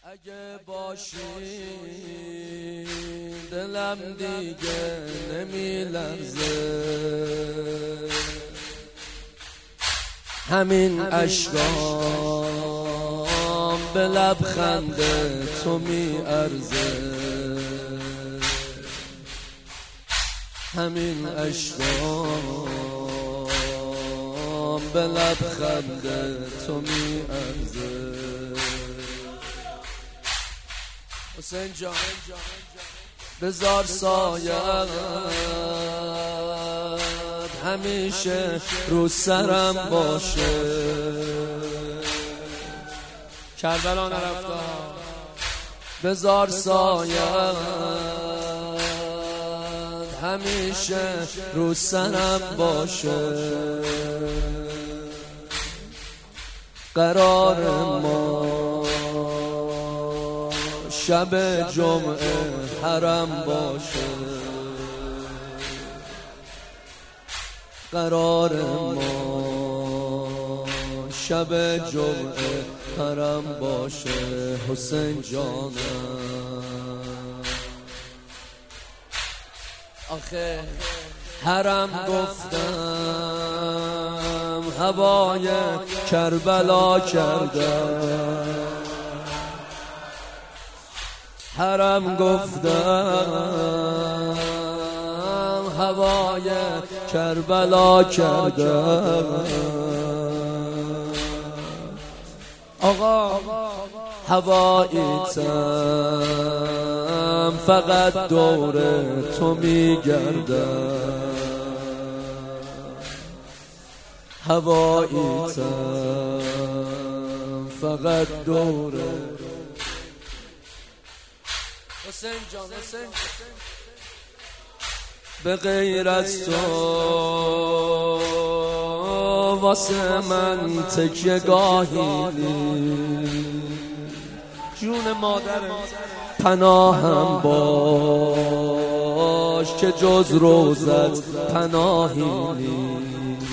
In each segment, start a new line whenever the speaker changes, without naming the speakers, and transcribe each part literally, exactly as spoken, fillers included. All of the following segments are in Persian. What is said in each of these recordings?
اگه باشی دلم دیگه نمیلرزه، همین اشکام به لبخند تو میارزه، همین اشکام به لبخند تو میارزه. حسین جان بذار سایت همیشه رو سرم باشه، کربلا نرفته، بذار سایت همیشه رو سرم باشه، قرار ما شب جمعه حرم باشه، قرار ما شب جمعه حرم باشه. حسین جانم آخه حرم گفتم هوای کربلا کردم، حرم گفتم هوای کربلا کردم. آقا هواییتم فقط دور تو میگردم، هواییتم فقط دور. حسین جان حسین به غیر از تو واسه من تکیه گاهی جون مادر پناهم باش که جز روزت پناهی نیست.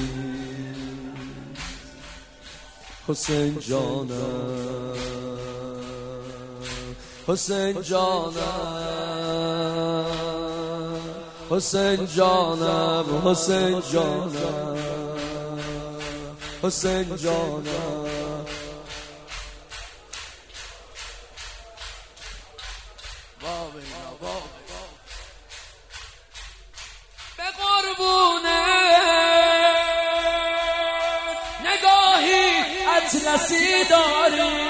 حسین جانم حسین جانم حسین جانم حسین جانم حسین جانم به قربونه نگاهی اطلسی داری،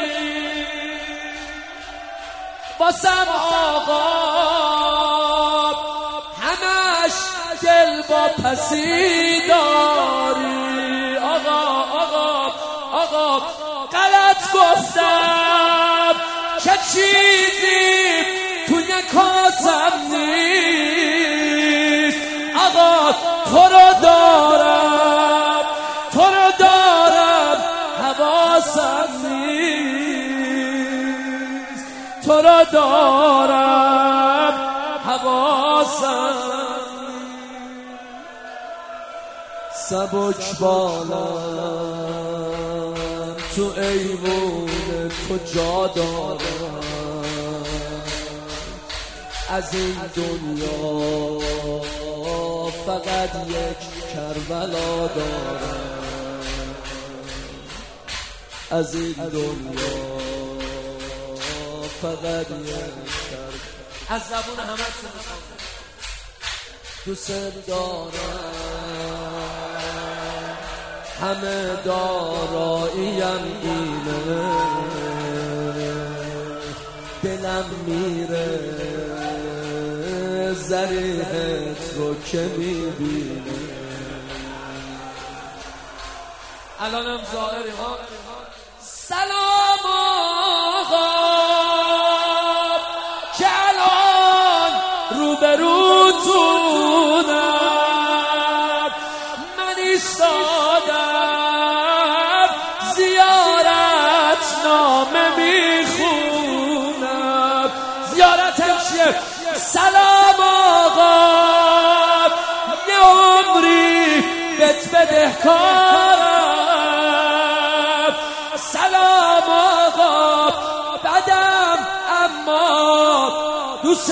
باسم آقا همش دل با پسی داری. آقا آقا آقا غلط گفتم که چیزی توی کاسم نیست. آقا تو رو دارم تو رو دارم حواسم نیست، تو رو دارم حواسم. سبک بالم تو ایوون تو جا دارم، از این دنیا فقط یک کربلا دارم، از این دنیا فقط یک کربلا. از زبون همه چون دوست دارم، همه داراییم اینه، دلم میره ذریحت رو که میبینه. الانم ظاهری ها سلام آقا که الان روبروتونم، من ایستادم زیارت نامه میخونم. زیارتم چیه؟ سلام آقا یه عمری بهت بدهکارم، سلام آقا بدم دوست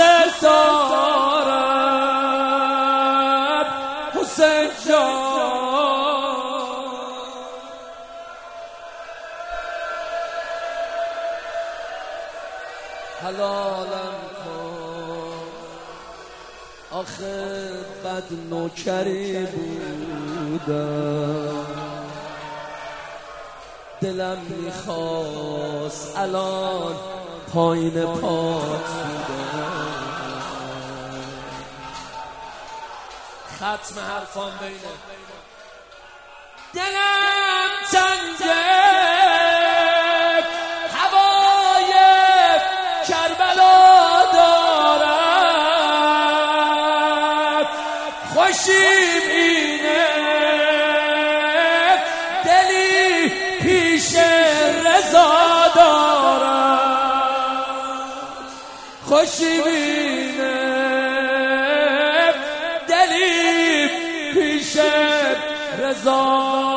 دارم حسین جان. حلالم کن آخه بد نوکری بودم، دلم میخواست الان پایین پات بودم. ختم حرفان بینه دلم تنگه هوای کربلا دارد، خوشیم اینه دلی پیش رضا دارد، خوشیم اینه دلی پیش رضا